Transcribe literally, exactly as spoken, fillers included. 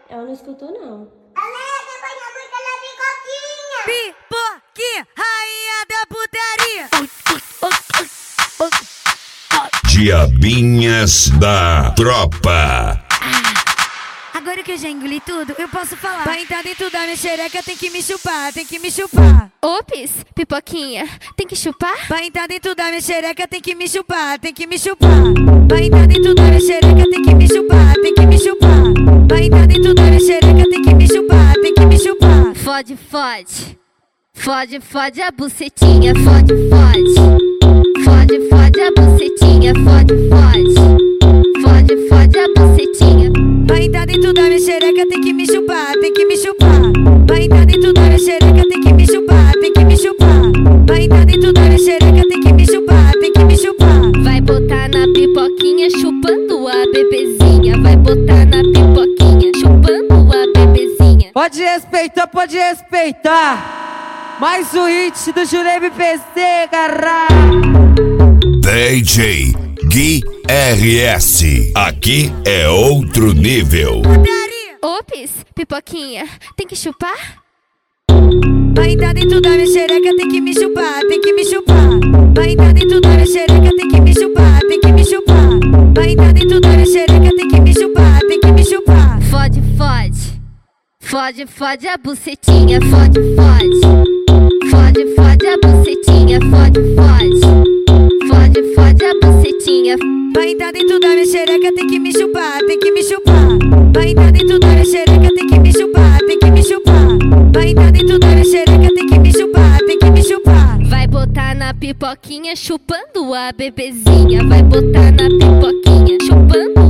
Ela não escutou, não. Alexa, põe a música da pipoquinha. Pipoquinha, rainha da putaria. Diabinhas da tropa. Agora que eu já engoli tudo, eu posso falar. Pra entrar dentro da minha xereca tem que me chupar, tem que me chupar. Ops, pipoquinha, tem que chupar? Pra entrar dentro da minha xereca tem que me chupar, tem que me chupar. Pra entrar dentro da minha xereca tem que me chupar, tem que me chupar. Pra entrar dentro da minha xereca tem que me chupar, tem que me chupar. Fode, fode. Fode, fode a bucetinha, fode, fode. Fode, fode a bucetinha, fode, fode. Fode, fode a bucetinha. Pra entrar dentro da minha xereca tem que me chupar, tem que me chupar. Pra entrar dentro da minha xereca tem que me chupar, tem que me chupar. Pra entrar dentro da minha xereca tem que me chupar, tem que me chupar. Vai botar na pipoquinha chupando a bebezinha. Vai botar na pipoquinha chupando a bebezinha. Pode respeitar, pode respeitar. Mais um hit do Júnior M P C, caralho. D J Gui R S. Aqui é outro nível. Ops, pipoquinha, tem que chupar? Pra entrar dentro da minha xereca tem que me chupar, tem que me chupar. Pra entrar dentro da minha xereca tem que me chupar, tem que me chupar. Pra entrar dentro da minha xereca tem que me chupar, tem que me chupar. Fode, fode. Fode, fode a bucetinha, fode, fode. Fode, fode a bucetinha, fode, fode. Fode, fode a bucetinha. Pra entrar dentro da minha xereca tem que me chupar, tem que me chupar. Pra entrar dentro da minha xereca tem que me chupar, tem que me chupar. Pra entrar dentro da minha xereca tem que me chupar, tem que me chupar. Vai botar na pipoquinha chupando a bebezinha. Vai botar na pipoquinha chupando